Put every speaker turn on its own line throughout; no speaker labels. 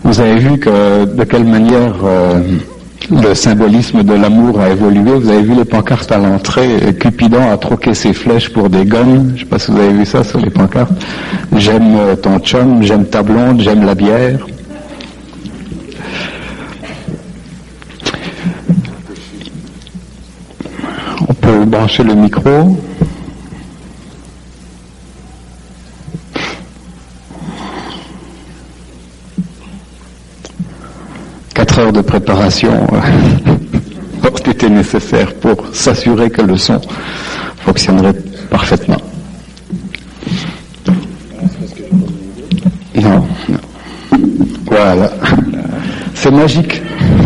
Vous avez vu de quelle manière le symbolisme de l'amour a évolué. Vous avez vu les pancartes à l'entrée. Cupidon a troqué ses flèches pour des guns. Je ne sais pas si vous avez vu ça sur les pancartes. J'aime ton chum, j'aime ta blonde, j'aime la bière. On peut brancher le micro. Heures de préparation était nécessaire pour s'assurer que le son fonctionnerait parfaitement. Non. Voilà. C'est magique.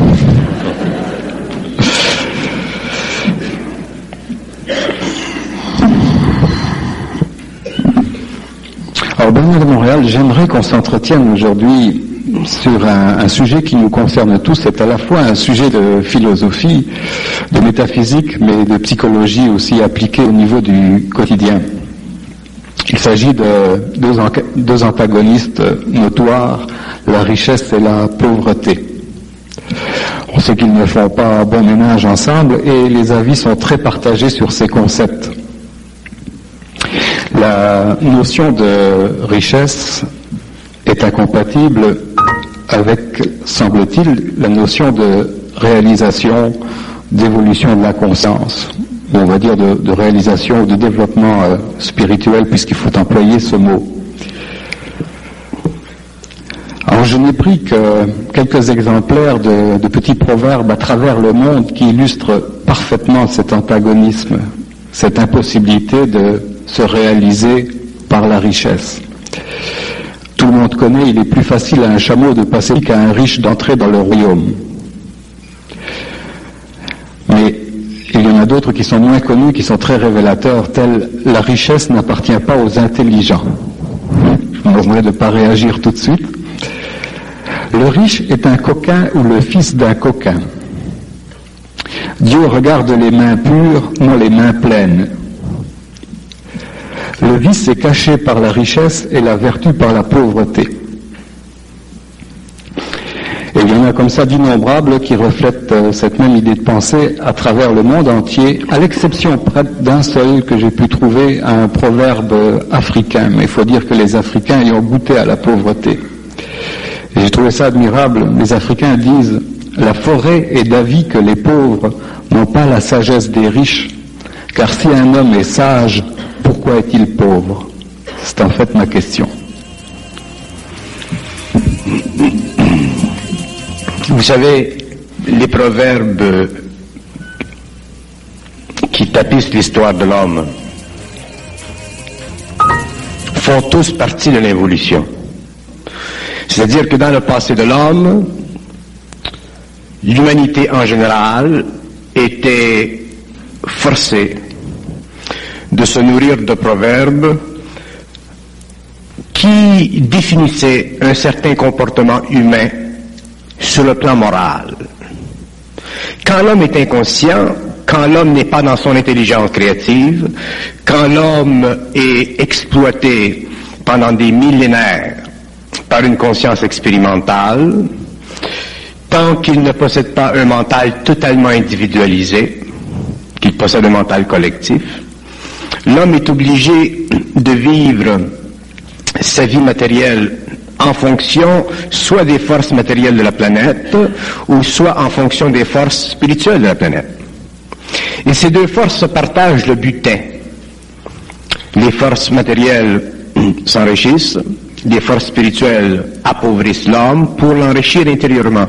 Alors, Bernard de Montréal, j'aimerais qu'on s'entretienne aujourd'hui sur un sujet qui nous concerne tous. C'est à la fois un sujet de philosophie, de métaphysique, mais de psychologie aussi appliquée au niveau du quotidien. Il s'agit de deux antagonistes notoires, la richesse et la pauvreté. On sait qu'ils ne font pas bon ménage ensemble et les avis sont très partagés sur ces concepts. La notion de richesse est incompatible avec, semble-t-il, la notion de réalisation, d'évolution de la conscience, ou on va dire de réalisation ou de développement spirituel, puisqu'il faut employer ce mot. Alors je n'ai pris que quelques exemplaires de petits proverbes à travers le monde qui illustrent parfaitement cet antagonisme, cette impossibilité de se réaliser par la richesse. Tout le monde connaît, il est plus facile à un chameau de passer qu'à un riche d'entrer dans le royaume. Mais il y en a d'autres qui sont moins connus, qui sont très révélateurs, tels la richesse n'appartient pas aux intelligents. Je me demande de ne pas réagir tout de suite. Le riche est un coquin ou le fils d'un coquin. Dieu regarde les mains pures, non les mains pleines. Le vice est caché par la richesse et la vertu par la pauvreté. Et il y en a comme ça d'innombrables qui reflètent cette même idée de pensée à travers le monde entier, à l'exception d'un seul que j'ai pu trouver, un proverbe africain. Mais il faut dire que les Africains y ont goûté à la pauvreté. Et j'ai trouvé ça admirable. Les Africains disent « La forêt est d'avis que les pauvres n'ont pas la sagesse des riches, car si un homme est sage, pourquoi est-il pauvre ?» C'est en fait ma question.
Vous savez, les proverbes qui tapissent l'histoire de l'homme font tous partie de l'évolution. C'est-à-dire que dans le passé de l'homme, l'humanité en général était forcée de se nourrir de proverbes qui définissaient un certain comportement humain sur le plan moral. Quand l'homme est inconscient, quand l'homme n'est pas dans son intelligence créative, quand l'homme est exploité pendant des millénaires par une conscience expérimentale, tant qu'il ne possède pas un mental totalement individualisé, qu'il possède un mental collectif, l'homme est obligé de vivre sa vie matérielle en fonction soit des forces matérielles de la planète ou soit en fonction des forces spirituelles de la planète. Et ces deux forces se partagent le butin. Les forces matérielles s'enrichissent, les forces spirituelles appauvrissent l'homme pour l'enrichir intérieurement.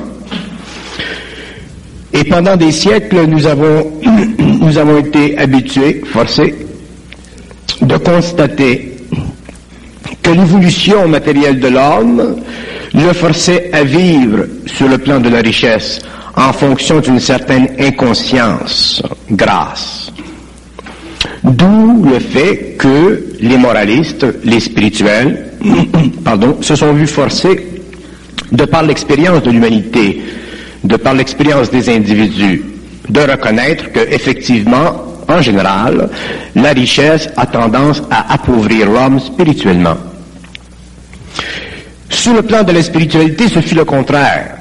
Et pendant des siècles, nous avons été habitués, forcés, de constater que l'évolution matérielle de l'homme le forçait à vivre sur le plan de la richesse en fonction d'une certaine inconscience grasse. D'où le fait que les moralistes, les spirituels, se sont vus forcés, de par l'expérience de l'humanité, de par l'expérience des individus, de reconnaître que, effectivement, en général, la richesse a tendance à appauvrir l'homme spirituellement. Sur le plan de la spiritualité, ce fut le contraire.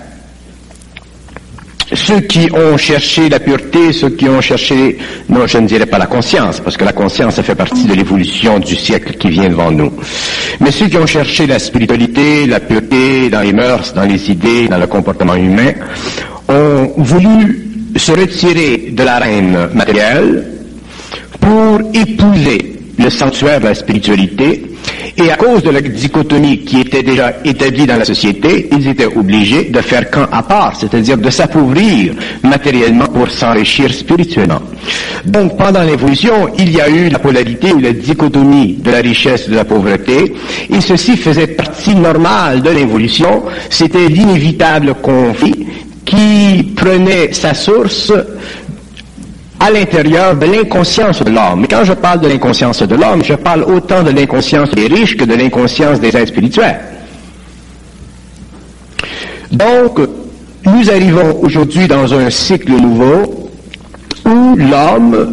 Ceux qui ont cherché la pureté, ceux qui ont cherché, non, je ne dirais pas la conscience, parce que la conscience, ça fait partie de l'évolution du siècle qui vient devant nous. Mais ceux qui ont cherché la spiritualité, la pureté dans les mœurs, dans les idées, dans le comportement humain, ont voulu se retirer de l'arène matérielle pour épouser le sanctuaire de la spiritualité, et à cause de la dichotomie qui était déjà établie dans la société, ils étaient obligés de faire camp à part, c'est-à-dire de s'appauvrir matériellement pour s'enrichir spirituellement. Donc, pendant l'évolution, il y a eu la polarité ou la dichotomie de la richesse et de la pauvreté, et ceci faisait partie normale de l'évolution. C'était l'inévitable conflit qui prenait sa source à l'intérieur de l'inconscience de l'homme. Mais quand je parle de l'inconscience de l'homme, je parle autant de l'inconscience des riches que de l'inconscience des êtres spirituels. Donc, nous arrivons aujourd'hui dans un cycle nouveau où l'homme,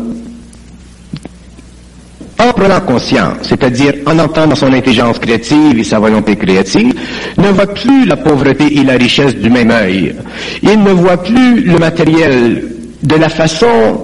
en prenant conscience, c'est-à-dire en entendant son intelligence créative et sa volonté créative, ne voit plus la pauvreté et la richesse du même œil. Il ne voit plus le matériel de la façon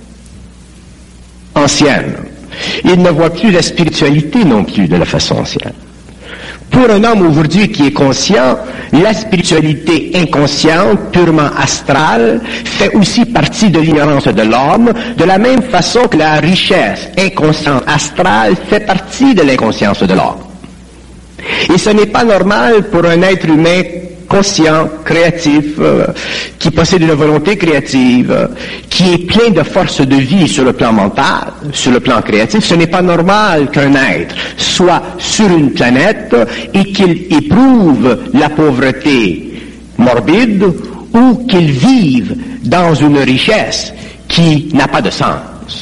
ancienne. Il ne voit plus la spiritualité non plus de la façon ancienne. Pour un homme aujourd'hui qui est conscient, la spiritualité inconsciente, purement astrale, fait aussi partie de l'ignorance de l'homme, de la même façon que la richesse inconsciente astrale fait partie de l'inconscience de l'homme. Et ce n'est pas normal pour un être humain conscient, créatif, qui possède une volonté créative, qui est plein de force de vie sur le plan mental, sur le plan créatif. Ce n'est pas normal qu'un être soit sur une planète et qu'il éprouve la pauvreté morbide ou qu'il vive dans une richesse qui n'a pas de sens.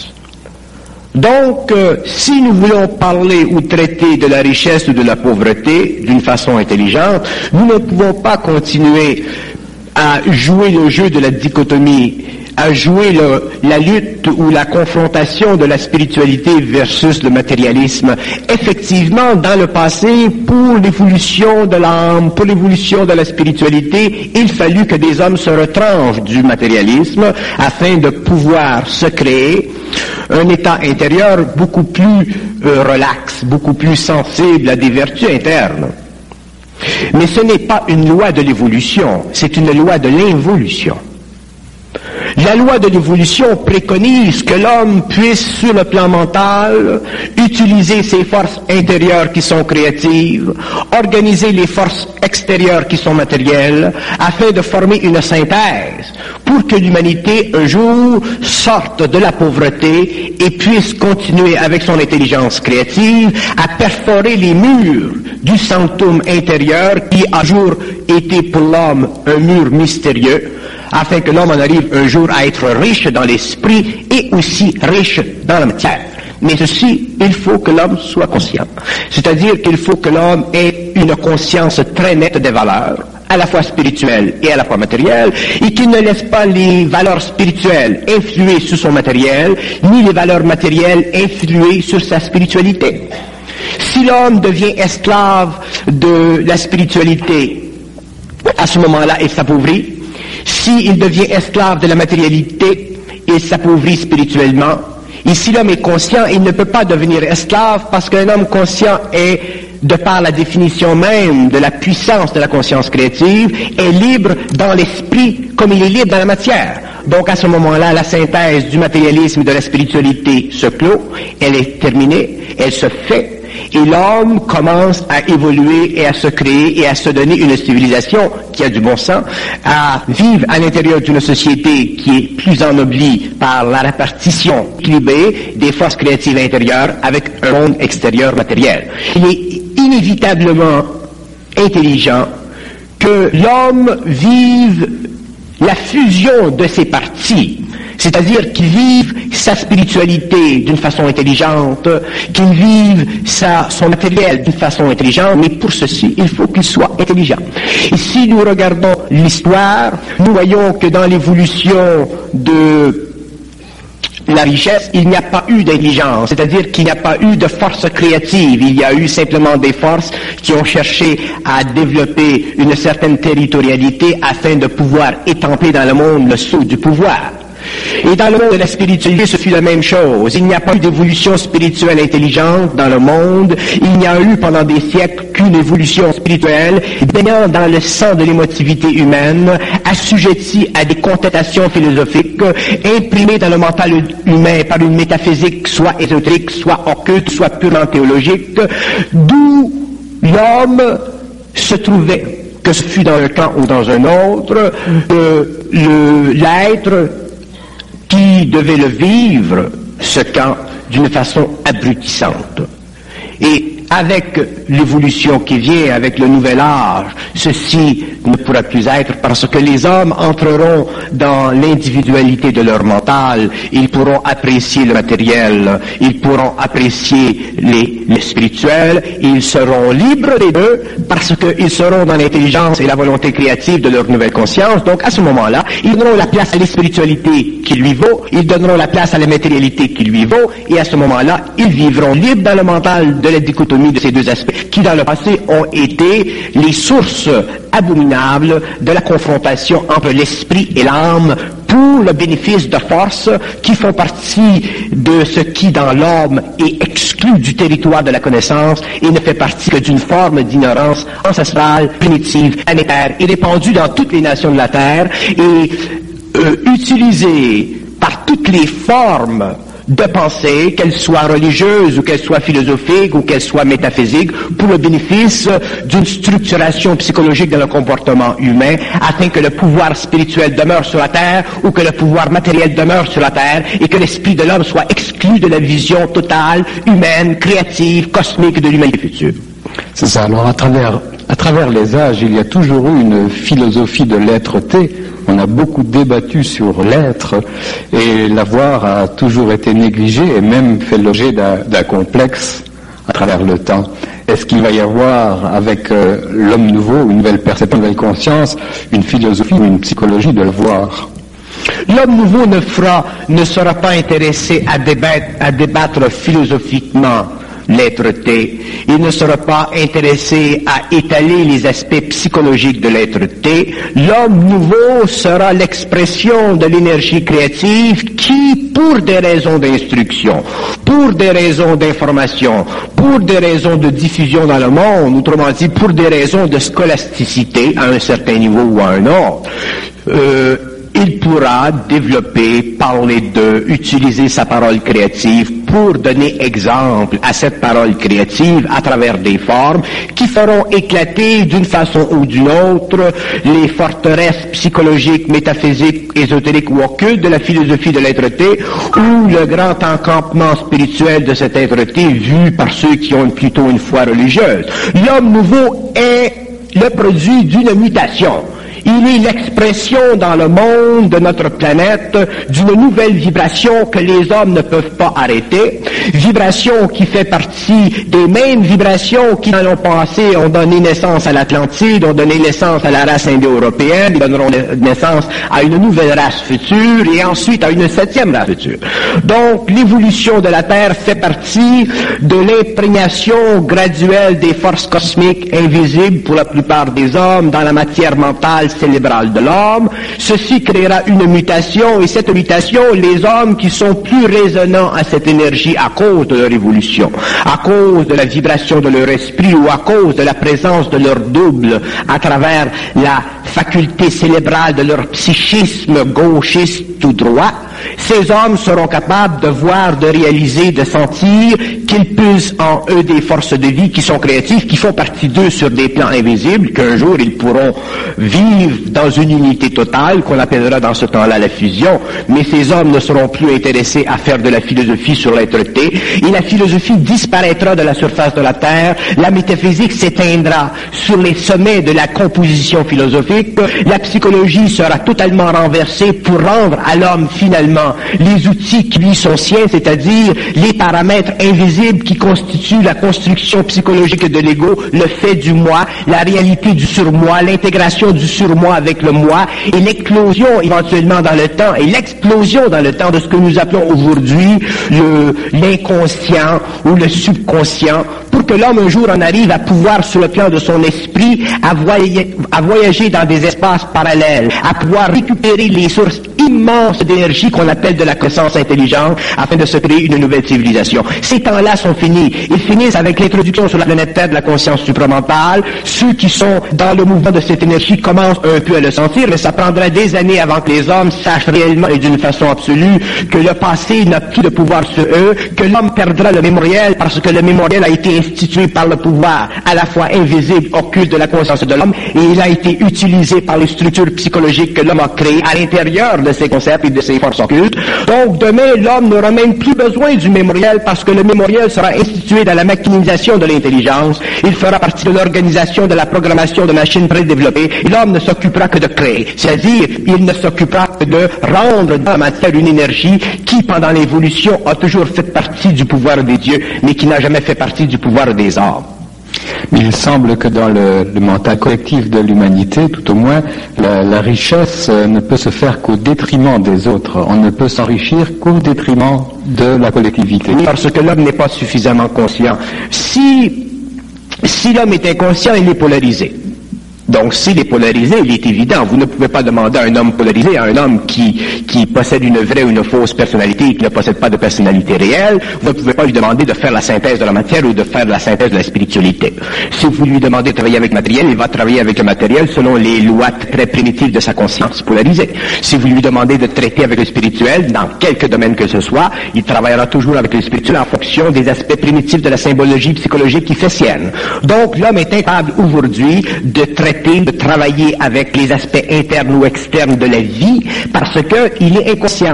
Donc, si nous voulons parler ou traiter de la richesse ou de la pauvreté d'une façon intelligente, nous ne pouvons pas continuer à jouer le jeu de la dichotomie, à jouer la lutte ou la confrontation de la spiritualité versus le matérialisme. Effectivement, dans le passé, pour l'évolution de l'âme, pour l'évolution de la spiritualité, il fallut que des hommes se retranchent du matérialisme afin de pouvoir se créer un état intérieur beaucoup plus relax, beaucoup plus sensible à des vertus internes. Mais ce n'est pas une loi de l'évolution, c'est une loi de l'involution. La loi de l'évolution préconise que l'homme puisse, sur le plan mental, utiliser ses forces intérieures qui sont créatives, organiser les forces extérieures qui sont matérielles, afin de former une synthèse, pour que l'humanité, un jour, sorte de la pauvreté et puisse continuer avec son intelligence créative à perforer les murs du sanctum intérieur qui a un jour été pour l'homme un mur mystérieux, afin que l'homme en arrive un jour à être riche dans l'esprit et aussi riche dans la matière. Mais ceci, il faut que l'homme soit conscient. C'est-à-dire qu'il faut que l'homme ait une conscience très nette des valeurs, à la fois spirituelles et à la fois matérielles, et qu'il ne laisse pas les valeurs spirituelles influer sur son matériel, ni les valeurs matérielles influer sur sa spiritualité. Si l'homme devient esclave de la spiritualité, à ce moment-là, il s'appauvrit. S'il devient esclave de la matérialité, il s'appauvrit spirituellement. Et si l'homme est conscient, il ne peut pas devenir esclave parce qu'un homme conscient est, de par la définition même de la puissance de la conscience créative, est libre dans l'esprit comme il est libre dans la matière. Donc à ce moment-là, la synthèse du matérialisme et de la spiritualité se clôt, elle est terminée, elle se fait, et l'homme commence à évoluer et à se créer et à se donner une civilisation qui a du bon sens, à vivre à l'intérieur d'une société qui est plus ennoblie par la répartition équilibrée des forces créatives intérieures avec un monde extérieur matériel. Il est inévitablement intelligent que l'homme vive la fusion de ces parties, c'est-à-dire qu'il vive sa spiritualité d'une façon intelligente, qu'il vive son matériel d'une façon intelligente, mais pour ceci, il faut qu'il soit intelligent. Et si nous regardons l'histoire, nous voyons que dans l'évolution de la richesse, il n'y a pas eu d'intelligence, c'est-à-dire qu'il n'y a pas eu de force créative, il y a eu simplement des forces qui ont cherché à développer une certaine territorialité afin de pouvoir étamper dans le monde le sceau du pouvoir. Et dans le monde de la spiritualité, ce fut la même chose. Il n'y a pas eu d'évolution spirituelle intelligente dans le monde. Il n'y a eu pendant des siècles qu'une évolution spirituelle baignant dans le sang de l'émotivité humaine, assujettie à des contestations philosophiques, imprimée dans le mental humain par une métaphysique soit ésotérique, soit occulte, soit purement théologique, d'où l'homme se trouvait, que ce fût dans un camp ou dans un autre, l'être qui devait le vivre, ce camp, d'une façon abrutissante. Et avec l'évolution qui vient, avec le nouvel âge, ceci ne pourra plus être parce que les hommes entreront dans l'individualité de leur mental, ils pourront apprécier le matériel, ils pourront apprécier le spirituel, ils seront libres des deux parce qu'ils seront dans l'intelligence et la volonté créative de leur nouvelle conscience. Donc à ce moment-là, ils donneront la place à la spiritualité qui lui vaut, ils donneront la place à la matérialité qui lui vaut, et à ce moment-là, ils vivront libres dans le mental de la dichotomie de ces deux aspects qui, dans le passé, ont été les sources abominables de la confrontation entre l'esprit et l'âme pour le bénéfice de forces qui font partie de ce qui, dans l'homme, est exclu du territoire de la connaissance et ne fait partie que d'une forme d'ignorance ancestrale, primitive, planétaire et répandue dans toutes les nations de la Terre et utilisée par toutes les formes de pensée, qu'elle soit religieuse ou qu'elle soit philosophique ou qu'elle soit métaphysique, pour le bénéfice d'une structuration psychologique dans le comportement humain, afin que le pouvoir spirituel demeure sur la terre ou que le pouvoir matériel demeure sur la terre et que l'esprit de l'homme soit exclu de la vision totale, humaine, créative, cosmique de l'humanité future.
C'est ça. Alors à travers les âges, il y a toujours eu une philosophie de l'être-té. On a beaucoup débattu sur l'être et l'avoir a toujours été négligé et même fait l'objet d'un complexe à travers le temps. Est-ce qu'il va y avoir avec l'homme nouveau, une nouvelle perception, une nouvelle conscience, une philosophie ou une psychologie de le voir?
L'homme nouveau ne sera pas intéressé à débattre philosophiquement l'être-té. Il ne sera pas intéressé à étaler les aspects psychologiques de l'être-té. L'homme nouveau sera l'expression de l'énergie créative qui, pour des raisons d'instruction, pour des raisons d'information, pour des raisons de diffusion dans le monde, autrement dit, pour des raisons de scolasticité à un certain niveau ou à un autre, il pourra développer, parler d'eux, utiliser sa parole créative pour donner exemple à cette parole créative à travers des formes qui feront éclater d'une façon ou d'une autre les forteresses psychologiques, métaphysiques, ésotériques ou occultes de la philosophie de l'être-té ou le grand encampement spirituel de cet être-té vu par ceux qui ont plutôt une foi religieuse. L'homme nouveau est le produit d'une mutation. Il est l'expression dans le monde de notre planète d'une nouvelle vibration que les hommes ne peuvent pas arrêter, vibration qui fait partie des mêmes vibrations qui, dans le passé, ont donné naissance à l'Atlantide, ont donné naissance à la race indo-européenne, donneront naissance à une nouvelle race future et ensuite à une 7e race future. Donc, l'évolution de la Terre fait partie de l'imprégnation graduelle des forces cosmiques invisibles pour la plupart des hommes dans la matière mentale cérébrale de l'homme. Ceci créera une mutation et cette mutation, les hommes qui sont plus résonnants à cette énergie à cause de leur évolution, à cause de la vibration de leur esprit ou à cause de la présence de leur double à travers la faculté cérébrale de leur psychisme gauchiste ou droit, ces hommes seront capables de voir, de réaliser, de sentir qu'ils puissent en eux des forces de vie qui sont créatives, qui font partie d'eux sur des plans invisibles, qu'un jour ils pourront vivre dans une unité totale, qu'on appellera dans ce temps-là la fusion, mais ces hommes ne seront plus intéressés à faire de la philosophie sur l'être-té, et la philosophie disparaîtra de la surface de la Terre, la métaphysique s'éteindra sur les sommets de la composition philosophique, la psychologie sera totalement renversée pour rendre à l'homme finalement éventuellement les outils qui lui sont siens, c'est-à-dire les paramètres invisibles qui constituent la construction psychologique de l'ego, le fait du moi, la réalité du surmoi, l'intégration du surmoi avec le moi, et l'éclosion éventuellement dans le temps, et l'explosion dans le temps de ce que nous appelons aujourd'hui l'inconscient ou le subconscient, pour que l'homme un jour en arrive à pouvoir, sur le plan de son esprit, à voyager dans des espaces parallèles, à pouvoir récupérer les sources immenses d'énergie qu'on appelle de la connaissance intelligente, afin de se créer une nouvelle civilisation. Ces temps-là sont finis. Ils finissent avec l'introduction sur la planète Terre de la conscience supramentale. Ceux qui sont dans le mouvement de cette énergie commencent un peu à le sentir, mais ça prendra des années avant que les hommes sachent réellement et d'une façon absolue que le passé n'a plus de pouvoir sur eux, que l'homme perdra le mémoriel parce que le mémoriel a été institué par le pouvoir à la fois invisible, occulte de la conscience de l'homme, et il a été utilisé par les structures psychologiques que l'homme a créées à l'intérieur de ses concepts et de ses forces occultes. Donc demain, l'homme n'aura même plus besoin du mémoriel parce que le mémoriel sera institué dans la machinisation de l'intelligence. Il fera partie de l'organisation de la programmation de machines prédéveloppées, et l'homme ne s'occupera que de créer. C'est-à-dire, il ne s'occupera que de rendre dans la matière une énergie qui, pendant l'évolution, a toujours fait partie du pouvoir des dieux, mais qui n'a jamais fait partie du pouvoir des hommes.
Mais il semble que dans le mental collectif de l'humanité, tout au moins, la richesse ne peut se faire qu'au détriment des autres. On ne peut s'enrichir qu'au détriment de la collectivité.
Parce que l'homme n'est pas suffisamment conscient. Si l'homme est inconscient, il est polarisé. Donc, s'il est polarisé, il est évident. Vous ne pouvez pas demander à un homme polarisé, à un homme qui possède une vraie ou une fausse personnalité et qui ne possède pas de personnalité réelle, vous ne pouvez pas lui demander de faire la synthèse de la matière ou de faire la synthèse de la spiritualité. Si vous lui demandez de travailler avec le matériel, il va travailler avec le matériel selon les lois très primitives de sa conscience polarisée. Si vous lui demandez de traiter avec le spirituel, dans quelque domaine que ce soit, il travaillera toujours avec le spirituel en fonction des aspects primitifs de la symbologie psychologique qui fait sienne. Donc, l'homme est incapable aujourd'hui de travailler avec les aspects internes ou externes de la vie parce qu'il est inconscient.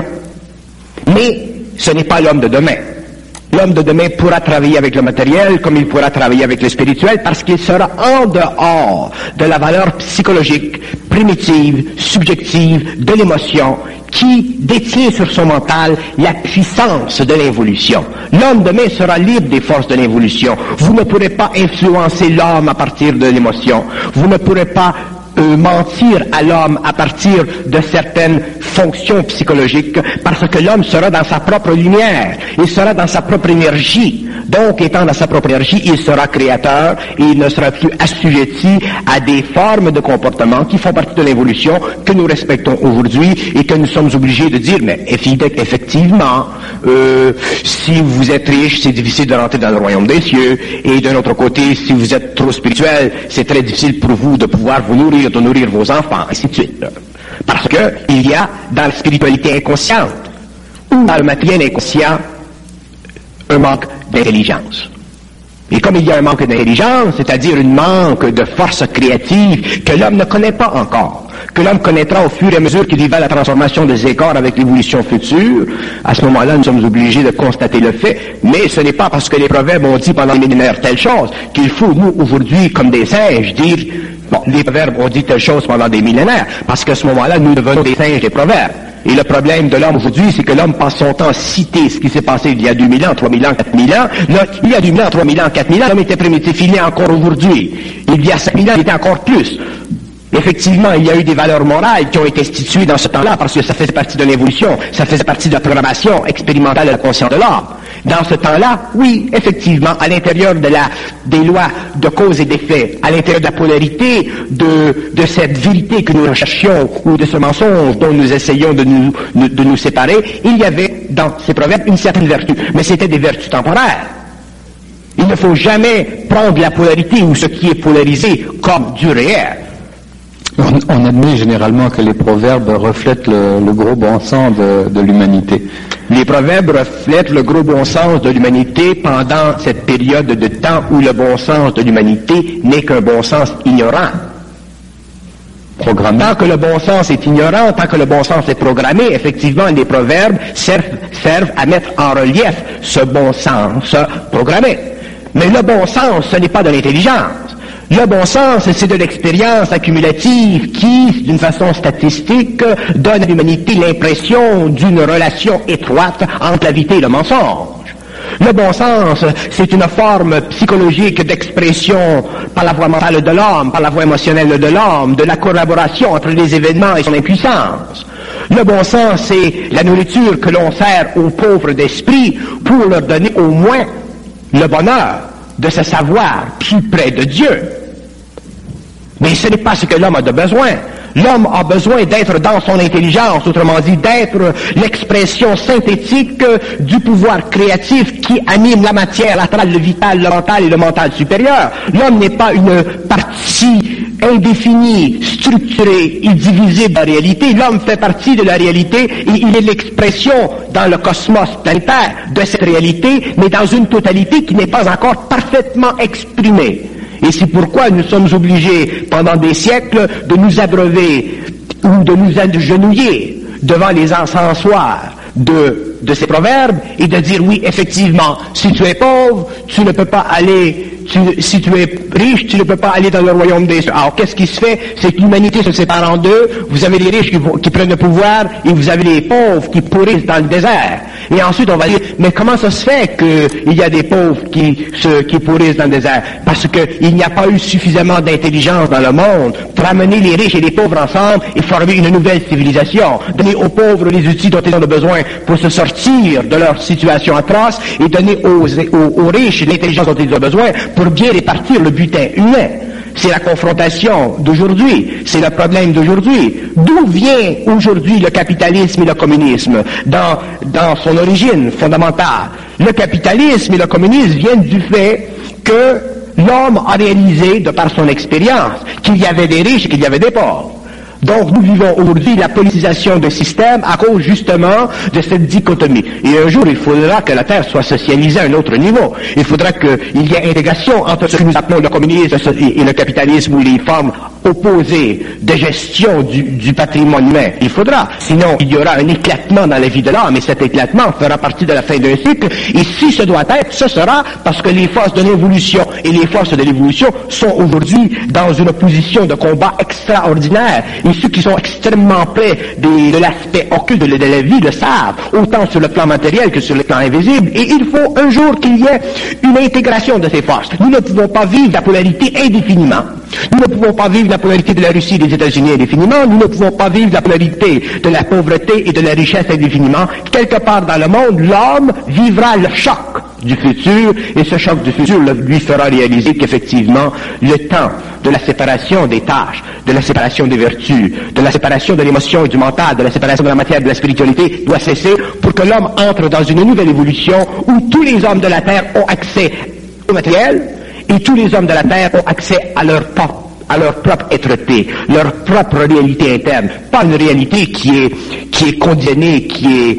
Mais ce n'est pas l'homme de demain. L'homme de demain pourra travailler avec le matériel comme il pourra travailler avec le spirituel parce qu'il sera en dehors de la valeur psychologique, primitive, subjective de l'émotion qui détient sur son mental la puissance de l'involution. L'homme demain sera libre des forces de l'involution. Vous ne pourrez pas influencer l'homme à partir de l'émotion. Vous ne pourrez pas mentir à l'homme à partir de certaines fonctions psychologiques, parce que l'homme sera dans sa propre lumière, il sera dans sa propre énergie. Donc, étant dans sa propre énergie, il sera créateur et il ne sera plus assujetti à des formes de comportement qui font partie de l'évolution que nous respectons aujourd'hui et que nous sommes obligés de dire, mais effectivement, si vous êtes riche, c'est difficile de rentrer dans le royaume des cieux, et d'un autre côté, si vous êtes trop spirituel, c'est très difficile pour vous de pouvoir vous nourrir, de nourrir vos enfants, ainsi de suite. Parce que il y a dans la spiritualité inconsciente ou dans le matériel inconscient un manque d'intelligence. Et comme il y a un manque d'intelligence, c'est-à-dire un manque de force créative que l'homme ne connaît pas encore, que l'homme connaîtra au fur et à mesure qu'il vivra la transformation des écorts avec l'évolution future, à ce moment-là, nous sommes obligés de constater le fait, mais ce n'est pas parce que les proverbes ont dit pendant les millénaires telle chose qu'il faut, nous, aujourd'hui, comme des singes, dire, bon, les proverbes ont dit telle chose pendant des millénaires, parce qu'à ce moment-là, nous devenons des singes des proverbes. Et le problème de l'homme aujourd'hui, c'est que l'homme passe son temps à citer ce qui s'est passé il y a 2000 ans, 3000 ans, 4000 ans. Là, il y a 2000 ans, 3000 ans, 4000 ans, l'homme était primitif, il est encore aujourd'hui. Il y a 5000 ans, il était encore plus. Effectivement, il y a eu des valeurs morales qui ont été instituées dans ce temps-là parce que ça faisait partie de l'évolution, ça faisait partie de la programmation expérimentale de la conscience de l'homme. Dans ce temps-là, oui, effectivement, à l'intérieur des lois de cause et d'effet, à l'intérieur de la polarité de cette vérité que nous recherchions ou de ce mensonge dont nous essayons de nous séparer, il y avait dans ces proverbes une certaine vertu, mais c'était des vertus temporaires. Il ne faut jamais prendre la polarité ou ce qui est polarisé comme du réel.
On admet généralement que les proverbes reflètent le gros bon sens de l'humanité.
Les proverbes reflètent le gros bon sens de l'humanité pendant cette période de temps où le bon sens de l'humanité n'est qu'un bon sens ignorant. Tant que le bon sens est ignorant, tant que le bon sens est programmé, effectivement, les proverbes servent à mettre en relief ce bon sens programmé. Mais le bon sens, ce n'est pas de l'intelligence. Le bon sens, c'est de l'expérience accumulative qui, d'une façon statistique, donne à l'humanité l'impression d'une relation étroite entre la vérité et le mensonge. Le bon sens, c'est une forme psychologique d'expression par la voie mentale de l'homme, par la voie émotionnelle de l'homme, de la collaboration entre les événements et son impuissance. Le bon sens, c'est la nourriture que l'on sert aux pauvres d'esprit pour leur donner au moins le bonheur de se savoir plus près de Dieu. Mais ce n'est pas ce que l'homme a de besoin. L'homme a besoin d'être dans son intelligence, autrement dit, d'être l'expression synthétique du pouvoir créatif qui anime la matière, l'astrale, le vital, le mental et le mental supérieur. L'homme n'est pas une partie indéfinie, structurée et divisible de la réalité. L'homme fait partie de la réalité et il est l'expression dans le cosmos planétaire de cette réalité, mais dans une totalité qui n'est pas encore parfaitement exprimée. Et c'est pourquoi nous sommes obligés, pendant des siècles, de nous abreuver ou de nous agenouiller devant les encensoirs de ces proverbes et de dire oui, effectivement, si tu es pauvre, tu ne peux pas aller, si tu es riche, tu ne peux pas aller dans le royaume des cieux. Alors, qu'est-ce qui se fait? C'est que l'humanité se sépare en deux. Vous avez les riches qui prennent le pouvoir et vous avez les pauvres qui pourrissent dans le désert. Et ensuite, on va dire, mais comment ça se fait qu'il y a des pauvres qui pourrissent dans le désert? Parce qu'il n'y a pas eu suffisamment d'intelligence dans le monde pour amener les riches et les pauvres ensemble et former une nouvelle civilisation. Donner aux pauvres les outils dont ils ont besoin pour se sortir de leur situation atroce et donner aux riches l'intelligence dont ils ont besoin pour bien répartir le butin humain. C'est la confrontation d'aujourd'hui, c'est le problème d'aujourd'hui. D'où vient aujourd'hui le capitalisme et le communisme dans son origine fondamentale? Le capitalisme et le communisme viennent du fait que l'homme a réalisé, de par son expérience, qu'il y avait des riches et qu'il y avait des pauvres. Donc nous vivons aujourd'hui la politisation de système à cause justement de cette dichotomie. Et un jour, il faudra que la Terre soit socialisée à un autre niveau. Il faudra qu'il y ait intégration entre ce que nous appelons le communisme et le capitalisme ou les formes opposées de gestion du patrimoine humain. Il faudra. Sinon, il y aura un éclatement dans la vie de l'homme et cet éclatement fera partie de la fin d'un cycle. Et si ce doit être, ce sera parce que les forces de l'évolution et les forces de l'évolution sont aujourd'hui dans une position de combat extraordinaire. Et ceux qui sont extrêmement près de l'aspect occulte de la vie le savent, autant sur le plan matériel que sur le plan invisible. Et il faut un jour qu'il y ait une intégration de ces forces. Nous ne pouvons pas vivre la polarité indéfiniment. Nous ne pouvons pas vivre la polarité de la Russie et des États-Unis indéfiniment. Nous ne pouvons pas vivre la polarité de la pauvreté et de la richesse indéfiniment. Quelque part dans le monde, l'homme vivra le choc du futur, et ce choc du futur lui fera réaliser qu'effectivement, le temps de la séparation des tâches, de la séparation des vertus, de la séparation de l'émotion et du mental, de la séparation de la matière et de la spiritualité doit cesser pour que l'homme entre dans une nouvelle évolution où tous les hommes de la Terre ont accès au matériel et tous les hommes de la Terre ont accès à leur propre êtreté, leur propre réalité interne, pas une réalité qui est conditionnée, qui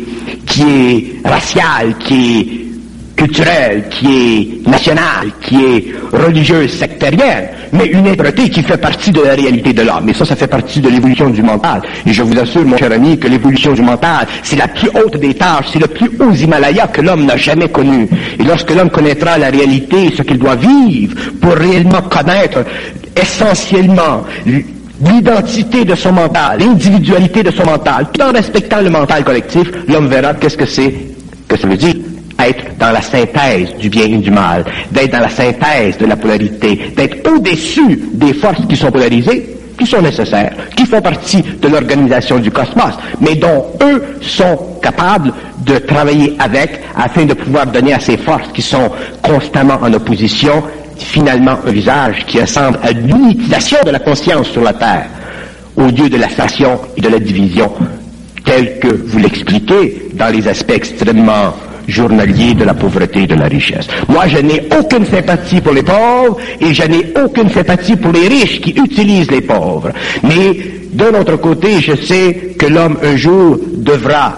est raciale, qui est culturelle, qui est nationale, qui est religieuse, sectarienne, mais une êtreté qui fait partie de la réalité de l'homme. Et ça fait partie de l'évolution du mental. Et je vous assure, mon cher ami, que l'évolution du mental, c'est la plus haute des tâches, c'est le plus haut Himalaya que l'homme n'a jamais connu. Et lorsque l'homme connaîtra la réalité, ce qu'il doit vivre pour réellement connaître essentiellement l'identité de son mental, l'individualité de son mental, tout en respectant le mental collectif, l'homme verra qu'est-ce que ça veut dire. Être dans la synthèse du bien et du mal, d'être dans la synthèse de la polarité, d'être au-dessus des forces qui sont polarisées, qui sont nécessaires, qui font partie de l'organisation du cosmos, mais dont eux sont capables de travailler avec afin de pouvoir donner à ces forces qui sont constamment en opposition, finalement un visage qui ressemble à l'unitisation de la conscience sur la Terre, au lieu de la station et de la division, tel que vous l'expliquez dans les aspects extrêmement journalier de la pauvreté et de la richesse. Moi, je n'ai aucune sympathie pour les pauvres et je n'ai aucune sympathie pour les riches qui utilisent les pauvres. Mais, d'un autre côté, je sais que l'homme, un jour, devra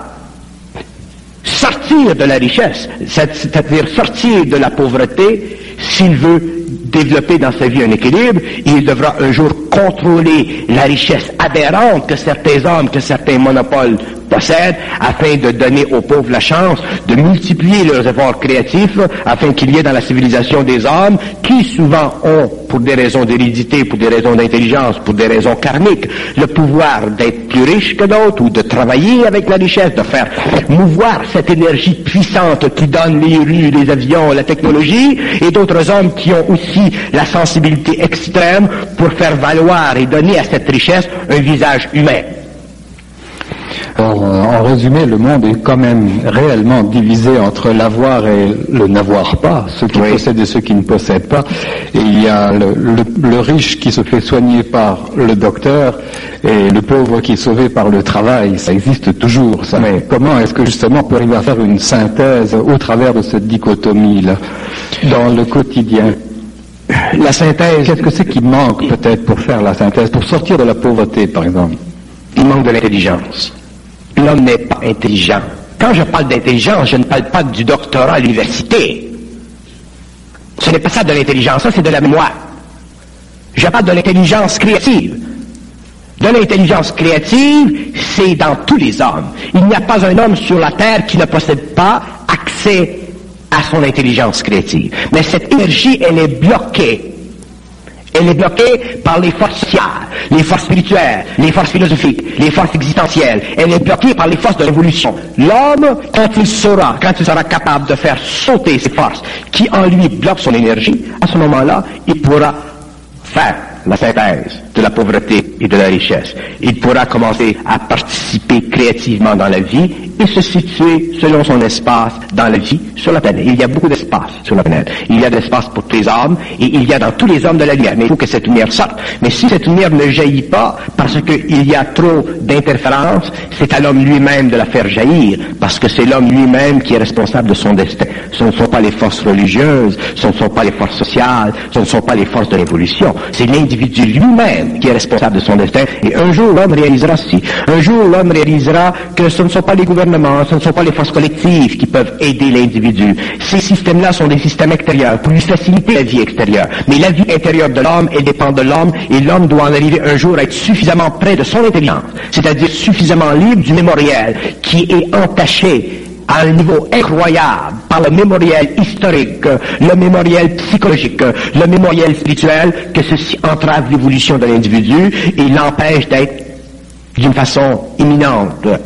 sortir de la richesse, c'est-à-dire sortir de la pauvreté, s'il veut développer dans sa vie un équilibre, et il devra un jour contrôler la richesse aberrante que certains hommes, que certains monopoles possèdent afin de donner aux pauvres la chance de multiplier leurs efforts créatifs afin qu'il y ait dans la civilisation des hommes qui souvent ont, pour des raisons d'hérédité, pour des raisons d'intelligence, pour des raisons karmiques, le pouvoir d'être plus riches que d'autres ou de travailler avec la richesse, de faire mouvoir cette énergie puissante qui donne les rues, les avions, la technologie, et d'autres hommes qui ont aussi la sensibilité extrême pour faire valoir et donner à cette richesse un visage humain.
Alors, en résumé, le monde est quand même réellement divisé entre l'avoir et le n'avoir pas, ceux qui possèdent et ceux qui ne possèdent pas. Et il y a le riche qui se fait soigner par le docteur et le pauvre qui est sauvé par le travail. Ça existe toujours, ça. Mais comment est-ce que justement on peut arriver à faire une synthèse au travers de cette dichotomie-là dans le quotidien? La synthèse, qu'est-ce que c'est qui manque peut-être pour faire la synthèse, pour sortir de la pauvreté, par exemple?
Il manque de l'intelligence. L'homme n'est pas intelligent. Quand je parle d'intelligence, je ne parle pas du doctorat à l'université. Ce n'est pas ça de l'intelligence, ça c'est de la mémoire. Je parle de l'intelligence créative. De l'intelligence créative, c'est dans tous les hommes. Il n'y a pas un homme sur la terre qui ne possède pas accès à son intelligence créative. Mais cette énergie, elle est bloquée. Elle est bloquée par les forces sociales, les forces spirituelles, les forces philosophiques, les forces existentielles. Elle est bloquée par les forces de l'évolution. L'homme, quand il sera capable de faire sauter ces forces qui en lui bloquent son énergie, à ce moment-là, il pourra faire la synthèse de la pauvreté et de la richesse. Il pourra commencer à participer créativement dans la vie et se situer selon son espace dans la vie sur la planète. Il y a beaucoup d'espace sur la planète. Il y a d'espace pour tous les hommes et il y a dans tous les hommes de la lumière. Mais il faut que cette lumière sorte. Mais si cette lumière ne jaillit pas parce qu'il y a trop d'interférences, c'est à l'homme lui-même de la faire jaillir parce que c'est l'homme lui-même qui est responsable de son destin. Ce ne sont pas les forces religieuses, ce ne sont pas les forces sociales, ce ne sont pas les forces de l'évolution. C'est l'individu lui-même qui est responsable de son destin. Et un jour, l'homme réalisera ceci. Un jour, l'homme réalisera que ce ne sont pas les gouvernements, ce ne sont pas les forces collectives qui peuvent aider l'individu. Ces systèmes-là sont des systèmes extérieurs pour lui faciliter la vie extérieure. Mais la vie intérieure de l'homme, elle dépend de l'homme et l'homme doit en arriver un jour à être suffisamment près de son intelligence, c'est-à-dire suffisamment libre du mémoriel qui est entaché à un niveau incroyable par le mémoriel historique, le mémoriel psychologique, le mémoriel spirituel, que ceci entrave l'évolution de l'individu et l'empêche d'être d'une façon imminente